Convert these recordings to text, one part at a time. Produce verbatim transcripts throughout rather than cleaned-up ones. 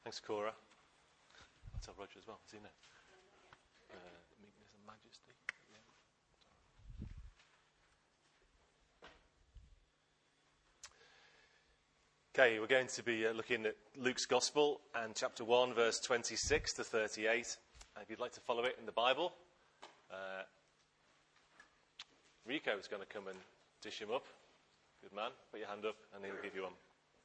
Thanks, Cora. I'll tell Roger as well. Does he know? Uh, meekness and majesty. Yeah. Okay, we're going to be uh, looking at Luke's Gospel and chapter one, verse twenty-six to thirty-eight. And if you'd like to follow it in the Bible, uh, Rico is going to come and dish him up. Good man. Put your hand up and he'll give you one.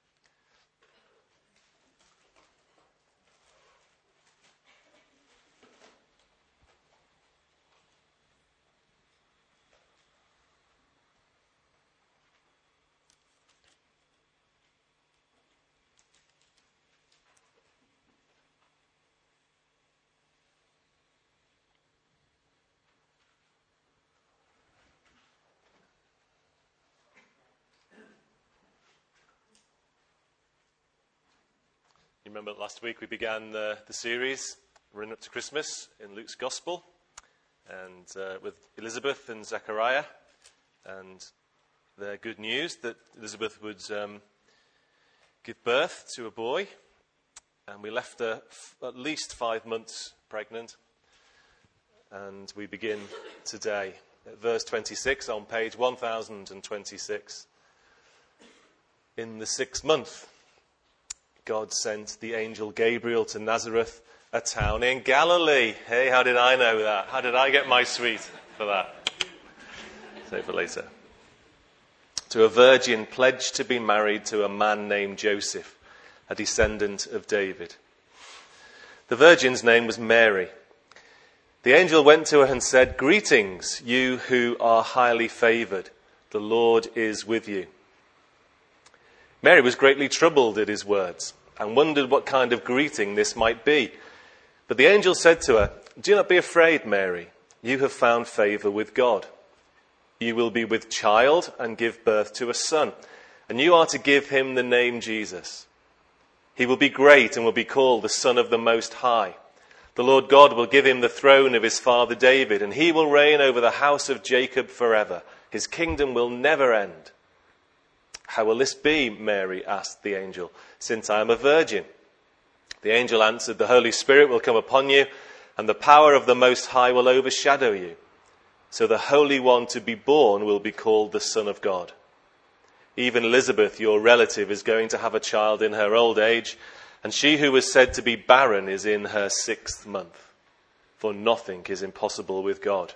You remember last week we began the, the series running up to Christmas in Luke's Gospel, and uh, with Elizabeth and Zechariah, and their good news that Elizabeth would um, give birth to a boy, and we left her f- at least five months pregnant, and we begin today at verse twenty-six on page one thousand twenty-six. In the sixth month, God sent the angel Gabriel to Nazareth, a town in Galilee. Hey, how did I know that? How did I get my sweet for that? Save for later. To a virgin pledged to be married to a man named Joseph, a descendant of David. The virgin's name was Mary. The angel went to her and said, "Greetings, you who are highly favoured. The Lord is with you." Mary was greatly troubled at his words and wondered what kind of greeting this might be. But the angel said to her, "Do not be afraid, Mary. You have found favour with God. You will be with child and give birth to a son, and you are to give him the name Jesus. He will be great and will be called the Son of the Most High. The Lord God will give him the throne of his father David, and he will reign over the house of Jacob forever. His kingdom will never end." "How will this be?" Mary asked the angel, "since I am a virgin?" The angel answered, "The Holy Spirit will come upon you, and the power of the Most High will overshadow you. So the Holy One to be born will be called the Son of God. Even Elizabeth, your relative, is going to have a child in her old age, and she who was said to be barren is in her sixth month. For nothing is impossible with God."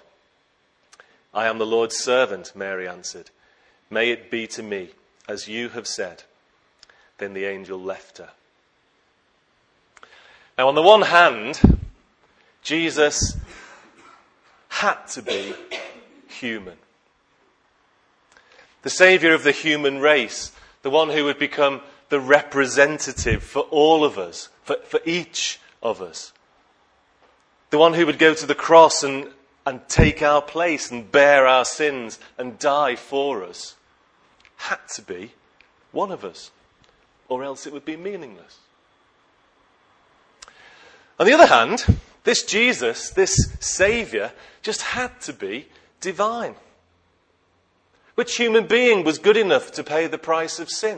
"I am the Lord's servant," Mary answered. "May it be to me as you have said." Then the angel left her. Now, on the one hand, Jesus had to be human. The saviour of the human race, the one who would become the representative for all of us, for, for each of us. The one who would go to the cross and, and take our place and bear our sins and die for us, had to be one of us, or else it would be meaningless. On the other hand, this Jesus, this Saviour, just had to be divine. Which human being was good enough to pay the price of sin?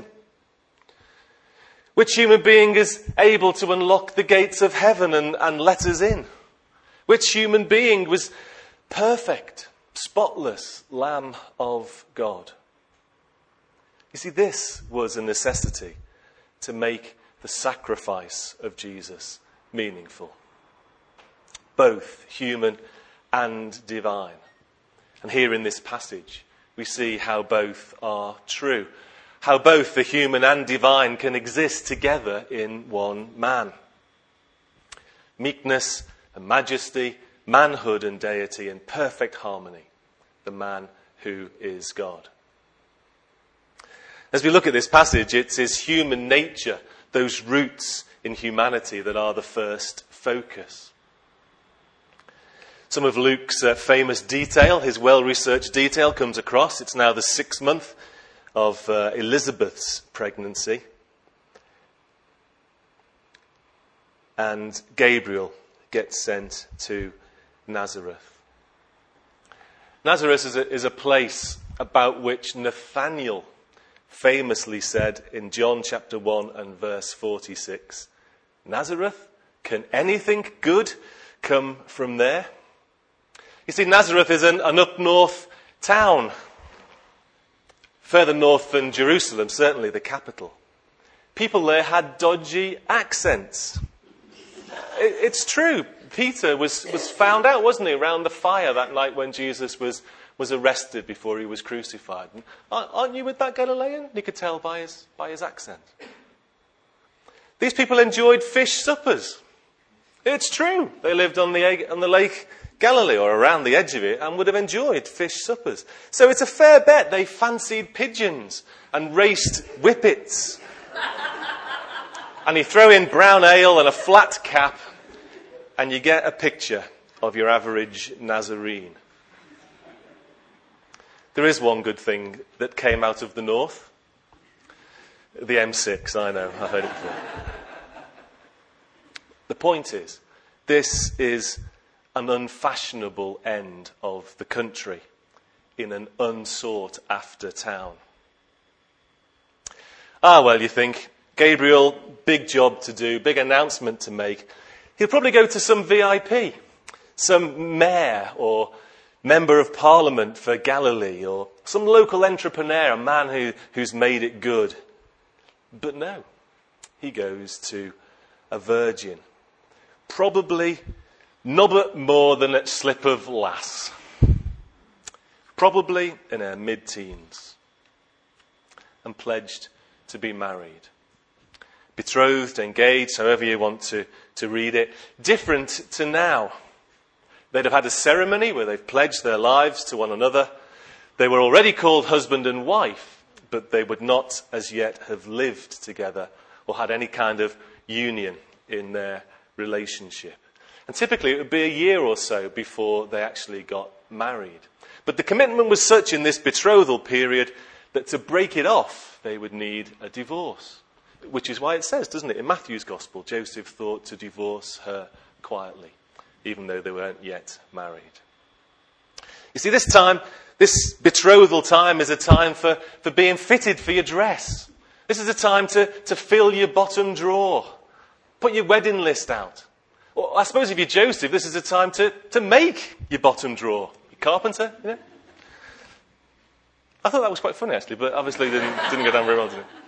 Which human being is able to unlock the gates of heaven and, and let us in? Which human being was perfect, spotless Lamb of God? You see, this was a necessity to make the sacrifice of Jesus meaningful. Both human and divine. And here in this passage, we see how both are true. How both the human and divine can exist together in one man. Meekness and majesty, manhood and deity in perfect harmony. The man who is God. As we look at this passage, it's his human nature, those roots in humanity, that are the first focus. Some of Luke's uh, famous detail, his well-researched detail, comes across. It's now the sixth month of uh, Elizabeth's pregnancy. And Gabriel gets sent to Nazareth. Nazareth is a, is a place about which Nathanael famously said in John chapter one and verse forty-six, Nazareth? Can anything good come from there? You see, Nazareth is an, an up north town. Further north than Jerusalem, certainly the capital. People there had dodgy accents. It, it's true. Peter was, was found out, wasn't he, around the fire that night when Jesus was, was arrested before he was crucified. And, aren't you with that Galilean? You could tell by his, by his accent. These people enjoyed fish suppers. It's true. They lived on the, on the Lake Galilee or around the edge of it and would have enjoyed fish suppers. So it's a fair bet they fancied pigeons and raced whippets. And you throw in brown ale and a flat cap and you get a picture of your average Nazarene. There is one good thing that came out of the north. The M six, I know, I've heard it before. The point is, this is an unfashionable end of the country in an unsought-after town. Ah, well, you think, Gabriel, big job to do, big announcement to make. He'll probably go to some V I P, some mayor or member of parliament for Galilee, or some local entrepreneur, a man who, who's made it good. But no, he goes to a virgin. Probably nobbut more than a slip of lass. Probably in her mid-teens. And pledged to be married. Betrothed, engaged, however you want to, to read it. Different to now. They'd have had a ceremony where they've pledged their lives to one another. They were already called husband and wife, but they would not as yet have lived together or had any kind of union in their relationship. And typically it would be a year or so before they actually got married. But the commitment was such in this betrothal period that to break it off, they would need a divorce. Which is why it says, doesn't it, in Matthew's Gospel, Joseph thought to divorce her quietly, even though they weren't yet married. You see, this time, this betrothal time is a time for, for being fitted for your dress. This is a time to, to fill your bottom drawer. Put your wedding list out. Or I suppose if you're Joseph, this is a time to, to make your bottom drawer. You're carpenter, you know? I thought that was quite funny, actually, but obviously didn't, didn't go down very well, did it?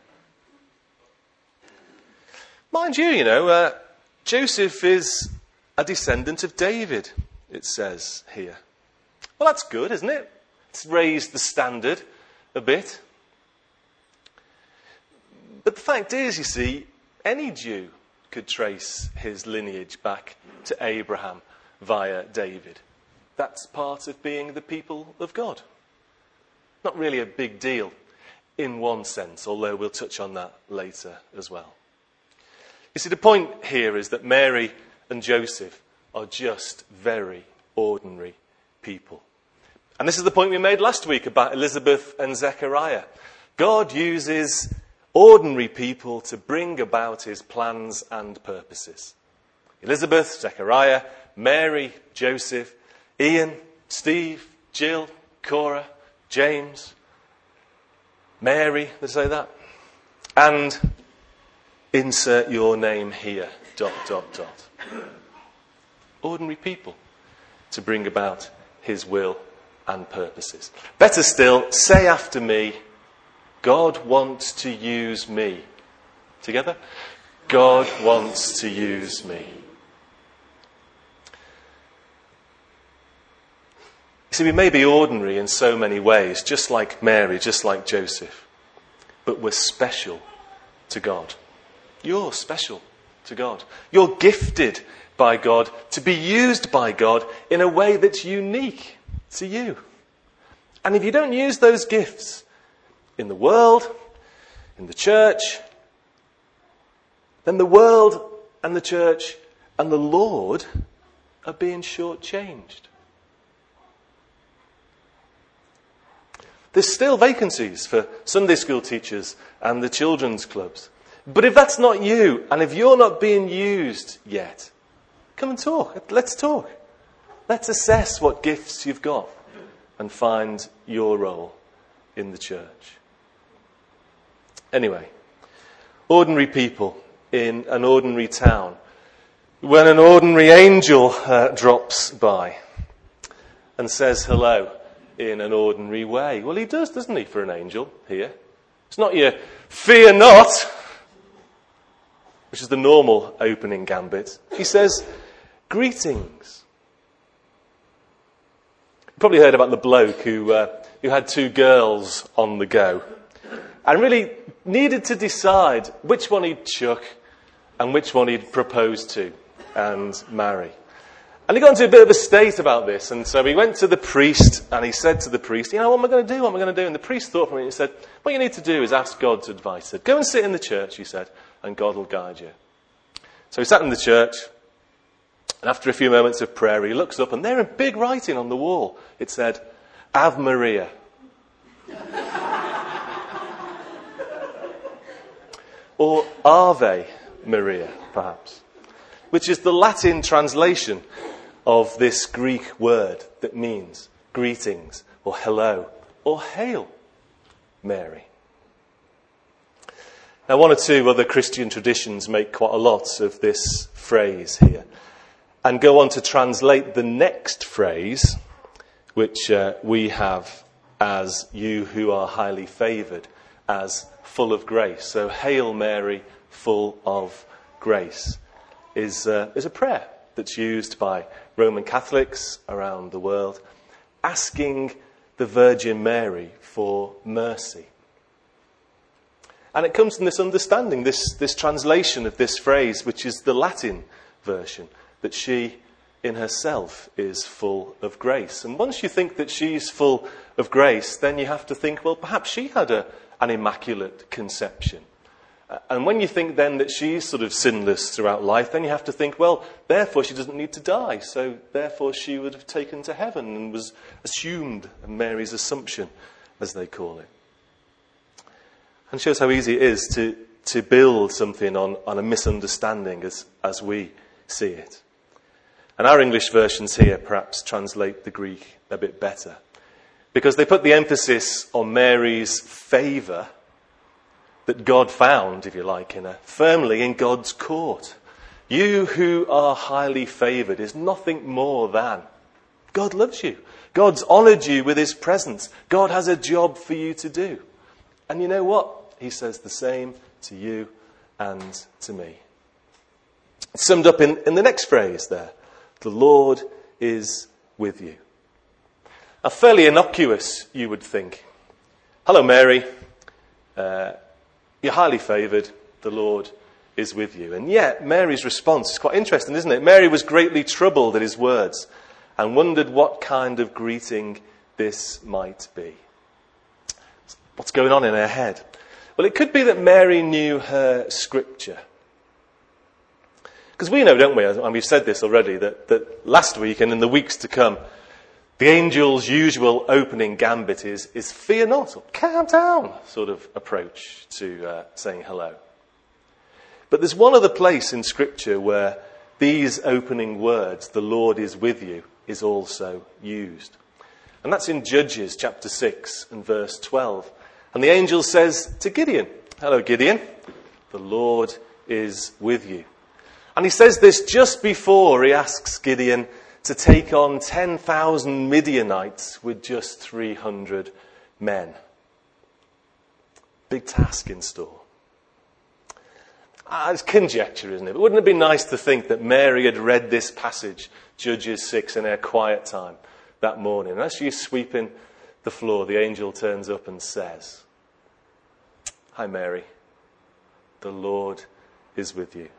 Mind you, you know, uh, Joseph is a descendant of David, it says here. Well, that's good, isn't it? It's raised the standard a bit. But the fact is, you see, any Jew could trace his lineage back to Abraham via David. That's part of being the people of God. Not really a big deal in one sense, although we'll touch on that later as well. You see, the point here is that Mary and Joseph are just very ordinary people. And this is the point we made last week about Elizabeth and Zechariah. God uses ordinary people to bring about his plans and purposes. Elizabeth, Zechariah, Mary, Joseph, Ian, Steve, Jill, Cora, James, Mary, did I say that? And insert your name here, dot, dot, dot. Ordinary people to bring about his will and purposes. Better still, say after me, God wants to use me. Together? God wants to use me. You see, we may be ordinary in so many ways, just like Mary, just like Joseph. But we're special to God. You're special to God. You're gifted by God to be used by God in a way that's unique to you. And if you don't use those gifts in the world, in the church, then the world and the church and the Lord are being shortchanged. There's still vacancies for Sunday school teachers and the children's clubs. But if that's not you, and if you're not being used yet, come and talk. Let's talk. Let's assess what gifts you've got and find your role in the church. Anyway, ordinary people in an ordinary town when an ordinary angel uh, drops by and says hello in an ordinary way. Well, he does, doesn't he, for an angel here? It's not your fear not, which is the normal opening gambit. He says, greetings. You probably heard about the bloke who uh, who had two girls on the go and really needed to decide which one he'd chuck and which one he'd propose to and marry. And he got into a bit of a state about this, and so he went to the priest and he said to the priest, you know, what am I going to do, what am I going to do? And the priest thought for a minute and he said, what you need to do is ask God's advice. He said, go and sit in the church, he said, and God will guide you. So he sat in the church, and after a few moments of prayer, he looks up, and there in big writing on the wall, it said, Ave Maria. Or Ave Maria, perhaps, which is the Latin translation of this Greek word that means greetings, or hello, or hail, Mary. Now, one or two other Christian traditions make quite a lot of this phrase here and go on to translate the next phrase, which uh, we have as you who are highly favoured, as full of grace. So, Hail Mary, full of grace, is, uh, is a prayer that's used by Roman Catholics around the world, asking the Virgin Mary for mercy. And it comes from this understanding, this, this translation of this phrase, which is the Latin version, that she in herself is full of grace. And once you think that she's full of grace, then you have to think, well, perhaps she had a, an immaculate conception. And when you think then that she's sort of sinless throughout life, then you have to think, well, therefore she doesn't need to die. So therefore she would have taken to heaven and was assumed, Mary's assumption, as they call it. And shows how easy it is to, to build something on, on a misunderstanding as, as we see it. And our English versions here perhaps translate the Greek a bit better, because they put the emphasis on Mary's favour that God found, if you like, in her, firmly in God's court. You who are highly favoured is nothing more than God loves you. God's honoured you with his presence. God has a job for you to do. And you know what? He says the same to you and to me. It's summed up in, in the next phrase there. The Lord is with you. Now, fairly innocuous, you would think. Hello, Mary. Uh, you're highly favoured. The Lord is with you. And yet, Mary's response is quite interesting, isn't it? Mary was greatly troubled at his words and wondered what kind of greeting this might be. What's going on in her head? Well, it could be that Mary knew her scripture. Because we know, don't we, and we've said this already, that, that last week and in the weeks to come, the angel's usual opening gambit is, is fear not, or calm down sort of approach to uh, saying hello. But there's one other place in Scripture where these opening words, the Lord is with you, is also used. And that's in Judges chapter six and verse twelve. And the angel says to Gideon, hello Gideon, the Lord is with you. And he says this just before he asks Gideon to take on ten thousand Midianites with just three hundred men. Big task in store. Ah, it's conjecture, isn't it? But wouldn't it be nice to think that Mary had read this passage, Judges six, in her quiet time that morning? And as she's sweeping the floor, the angel turns up and says, hi Mary, the Lord is with you.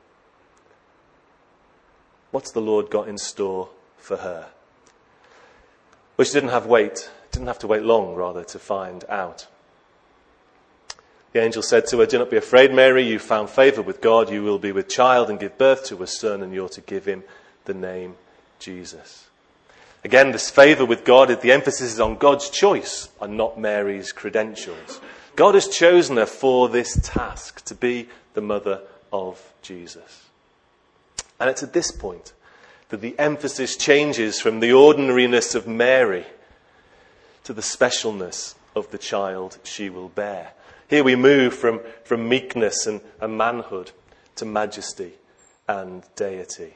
What's the Lord got in store for her? Well, she didn't have wait, didn't have to wait long, rather, to find out. The angel said to her, do not be afraid, Mary, you found favour with God. You will be with child and give birth to a son, and you're to give him the name Jesus. Again, this favour with God, the emphasis is on God's choice and not Mary's credentials. God has chosen her for this task, to be the mother of Jesus. And it's at this point that the emphasis changes from the ordinariness of Mary to the specialness of the child she will bear. Here we move from, from meekness and, and manhood to majesty and deity.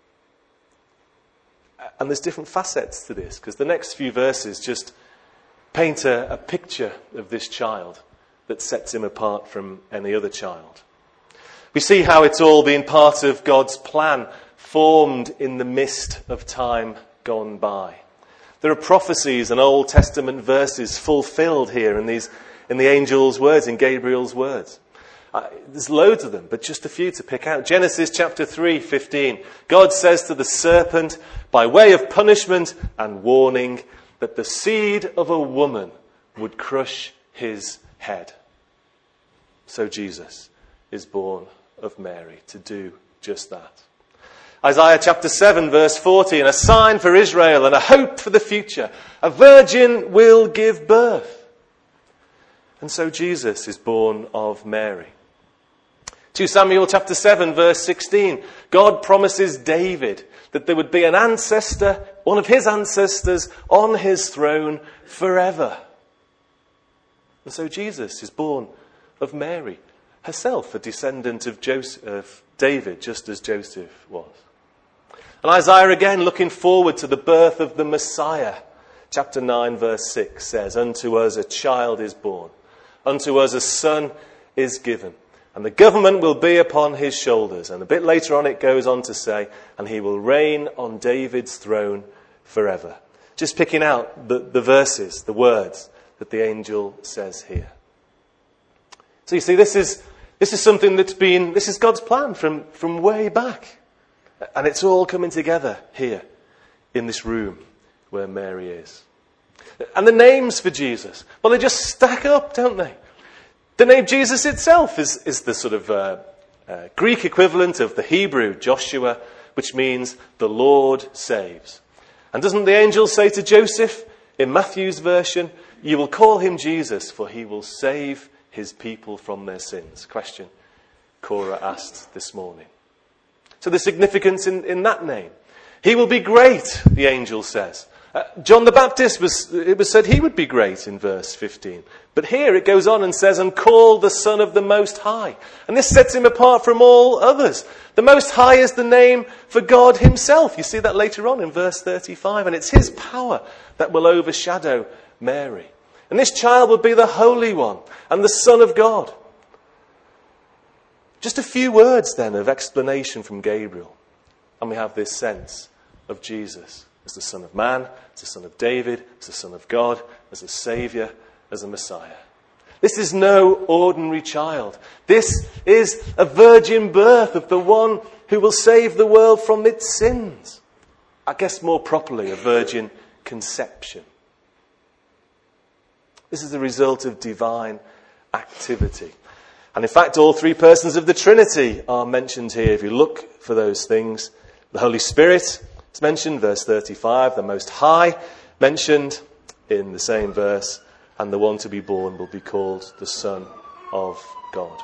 And there's different facets to this, because the next few verses just paint a, a picture of this child that sets him apart from any other child. We see how it's all been part of God's plan, formed in the mist of time gone by. There are prophecies and Old Testament verses fulfilled here in these, in the angel's words, in Gabriel's words. Uh, there's loads of them, but just a few to pick out. Genesis chapter three, fifteen. God says to the serpent, by way of punishment and warning, that the seed of a woman would crush his head. So Jesus is born of Mary to do just that. Isaiah chapter seven, verse fourteen, a sign for Israel and a hope for the future. A virgin will give birth. And so Jesus is born of Mary. Second Samuel chapter seven, verse sixteen, God promises David that there would be an ancestor, one of his ancestors, on his throne forever. And so Jesus is born of Mary, herself a descendant of Joseph, of David, just as Joseph was. And Isaiah again, looking forward to the birth of the Messiah, chapter nine, verse six says, unto us a child is born, unto us a son is given, and the government will be upon his shoulders. And a bit later on it goes on to say, and he will reign on David's throne forever. Just picking out the, the verses, the words that the angel says here. So you see, this is this is something that's been, this is God's plan from, from way back. And it's all coming together here in this room where Mary is. And the names for Jesus, well, they just stack up, don't they? The name Jesus itself is, is the sort of uh, uh, Greek equivalent of the Hebrew Joshua, which means the Lord saves. And doesn't the angel say to Joseph in Matthew's version, you will call him Jesus, for he will save his people from their sins? Question Cora asked this morning. So the significance in, in that name. He will be great, the angel says. Uh, John the Baptist, was it was said he would be great in verse fifteen. But here it goes on and says, and called the Son of the Most High. And this sets him apart from all others. The Most High is the name for God himself. You see that later on in verse thirty-five. And it's his power that will overshadow Mary. And this child will be the Holy One and the Son of God. Just a few words then of explanation from Gabriel. And we have this sense of Jesus as the Son of Man, as the Son of David, as the Son of God, as a Saviour, as a Messiah. This is no ordinary child. This is a virgin birth of the one who will save the world from its sins. I guess more properly, a virgin conception. This is the result of divine activity. And in fact, all three persons of the Trinity are mentioned here. If you look for those things, the Holy Spirit is mentioned, verse thirty-five, the Most High mentioned in the same verse, and the one to be born will be called the Son of God.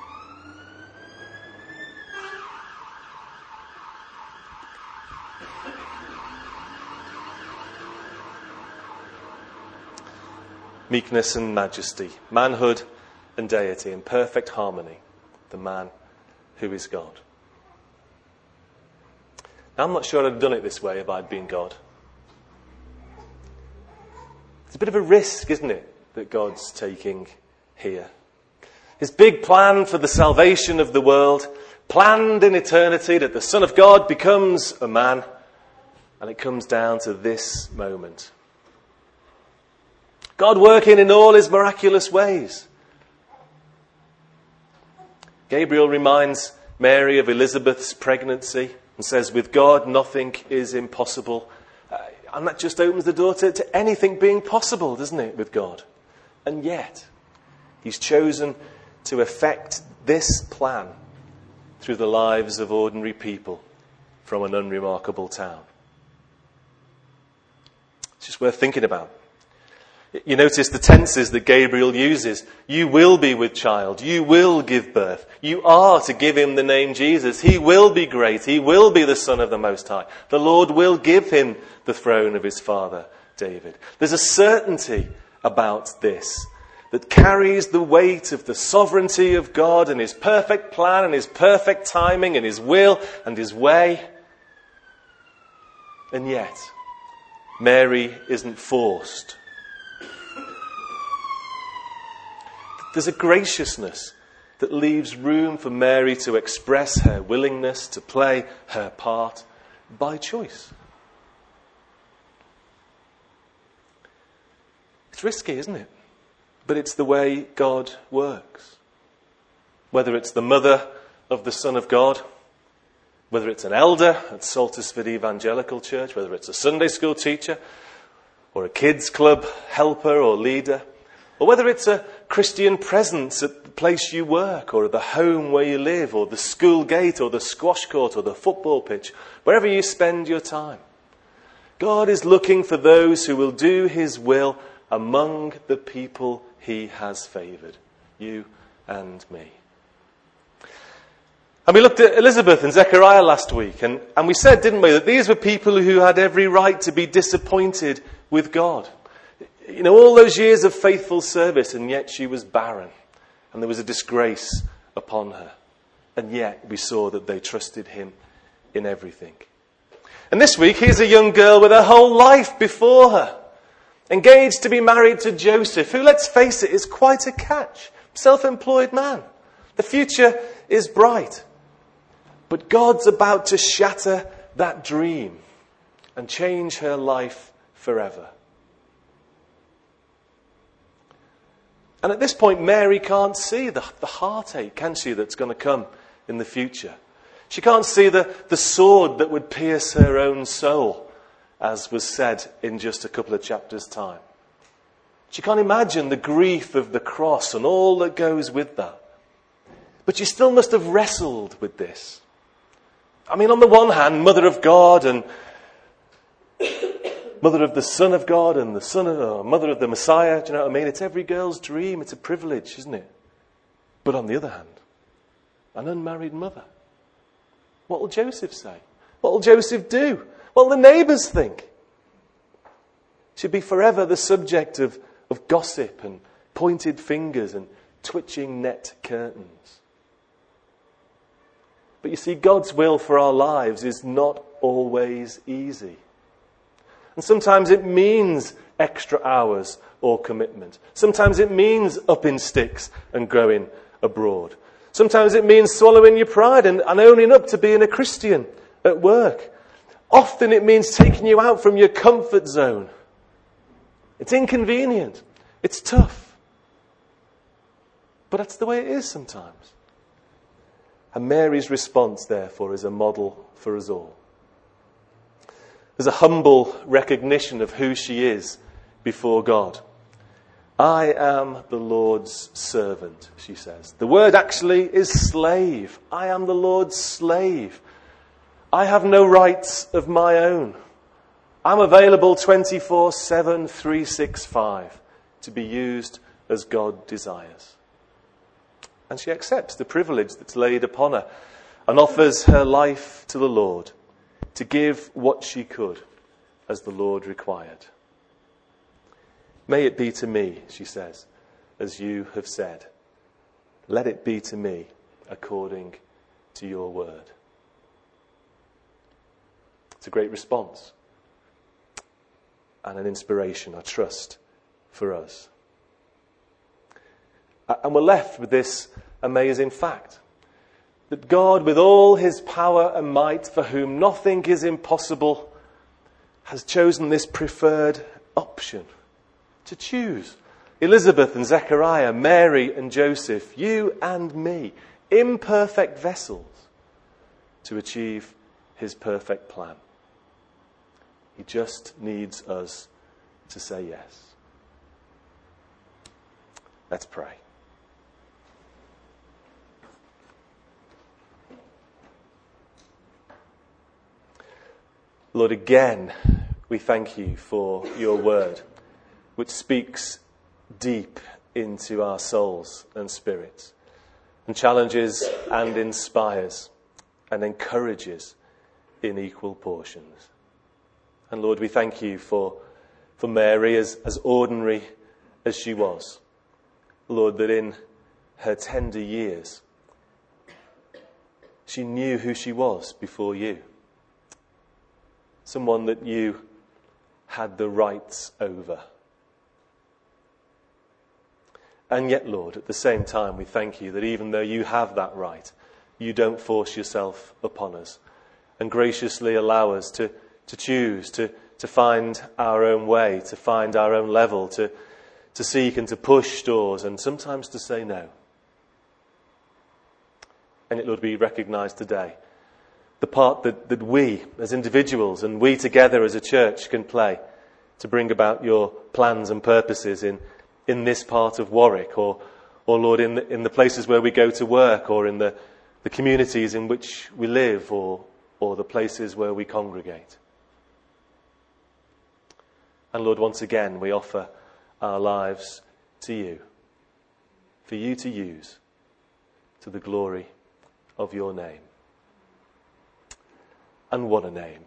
Meekness and majesty, manhood and deity in perfect harmony, the man who is God. Now, I'm not sure I'd have done it this way if I'd been God. It's a bit of a risk, isn't it, that God's taking here. His big plan for the salvation of the world, planned in eternity, that the Son of God becomes a man, and it comes down to this moment. God working in all his miraculous ways. Gabriel reminds Mary of Elizabeth's pregnancy and says, with God nothing is impossible. Uh, and that just opens the door to, to anything being possible, doesn't it, with God? And yet, he's chosen to effect this plan through the lives of ordinary people from an unremarkable town. It's just worth thinking about. You notice the tenses that Gabriel uses. You will be with child. You will give birth. You are to give him the name Jesus. He will be great. He will be the Son of the Most High. The Lord will give him the throne of his father, David. There's a certainty about this that carries the weight of the sovereignty of God and his perfect plan and his perfect timing and his will and his way. And yet, Mary isn't forced. There's a graciousness that leaves room for Mary to express her willingness to play her part by choice. It's risky, isn't it? But it's the way God works. Whether it's the mother of the Son of God, whether it's an elder at Saltersford Evangelical Church, whether it's a Sunday school teacher, or a kids club helper or leader, or whether it's a Christian presence at the place you work, or at the home where you live, or the school gate, or the squash court, or the football pitch, wherever you spend your time. God is looking for those who will do his will among the people he has favoured, you and me. And we looked at Elizabeth and Zechariah last week, and, and we said, didn't we, that these were people who had every right to be disappointed with God. You know, all those years of faithful service, and yet she was barren, and there was a disgrace upon her. And yet we saw that they trusted him in everything. And this week, here's a young girl with her whole life before her, engaged to be married to Joseph, who, let's face it, is quite a catch. Self-employed man. The future is bright. But God's about to shatter that dream and change her life forever. And at this point, Mary can't see the, the heartache, can she, that's going to come in the future. She can't see the, the sword that would pierce her own soul, as was said in just a couple of chapters' time. She can't imagine the grief of the cross and all that goes with that. But she still must have wrestled with this. I mean, on the one hand, Mother of God and Mother of the Son of God and the Son of, or Mother of the Messiah, do you know what I mean? It's every girl's dream. It's a privilege, isn't it? But on the other hand, an unmarried mother. What will Joseph say? What will Joseph do? What will the neighbours think? She'd be forever the subject of, of gossip and pointed fingers and twitching net curtains. But you see, God's will for our lives is not always easy. And sometimes it means extra hours or commitment. Sometimes it means up in sticks and going abroad. Sometimes it means swallowing your pride and, and owning up to being a Christian at work. Often it means taking you out from your comfort zone. It's inconvenient. It's tough. But that's the way it is sometimes. And Mary's response, therefore, is a model for us all. There's a humble recognition of who she is before God. I am the Lord's servant, she says. The word actually is slave. I am the Lord's slave. I have no rights of my own. I'm available twenty-four seven, three sixty-five to be used as God desires. And she accepts the privilege that's laid upon her and offers her life to the Lord to give what she could as the Lord required. May it be to me, she says, as you have said. Let it be to me according to your word. It's a great response and an inspiration, I trust, for us. And we're left with this amazing fact that God, with all his power and might, for whom nothing is impossible, has chosen this preferred option to choose Elizabeth and Zechariah, Mary and Joseph, you and me, imperfect vessels, to achieve his perfect plan. He just needs us to say yes. Let's pray. Lord, again, we thank you for your word, which speaks deep into our souls and spirits, and challenges and inspires and encourages in equal portions. And Lord, we thank you for, for Mary, as, as ordinary as she was, Lord, that in her tender years, she knew who she was before you. Someone that you had the rights over. And yet, Lord, at the same time, we thank you that even though you have that right, you don't force yourself upon us and graciously allow us to, to choose, to, to find our own way, to find our own level, to, to seek and to push doors and sometimes to say no. And it, Lord, we recognise today the part that, that we as individuals and we together as a church can play to bring about your plans and purposes in, in this part of Warwick or, or Lord, in the, in the places where we go to work or in the, the communities in which we live or, or the places where we congregate. And Lord, once again, we offer our lives to you, for you to use to the glory of your name. And what a name.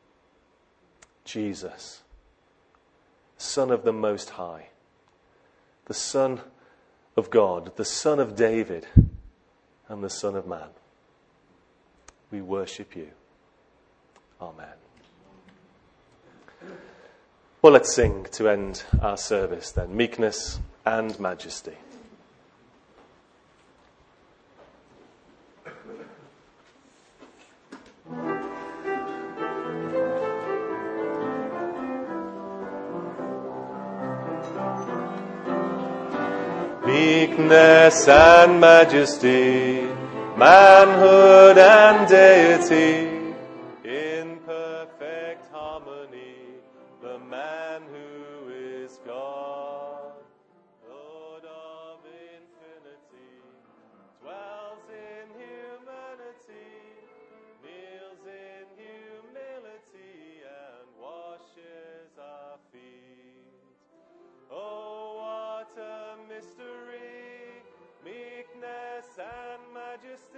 Jesus, Son of the Most High, the Son of God, the Son of David, and the Son of Man. We worship you. Amen. Well, let's sing to end our service then. Meekness and Majesty. Meekness and majesty, manhood and deity, in perfect harmony, the man who is God, Lord of infinity, dwells in humanity, kneels in humility, and washes our feet. Oh, what a mystery, meekness and majesty.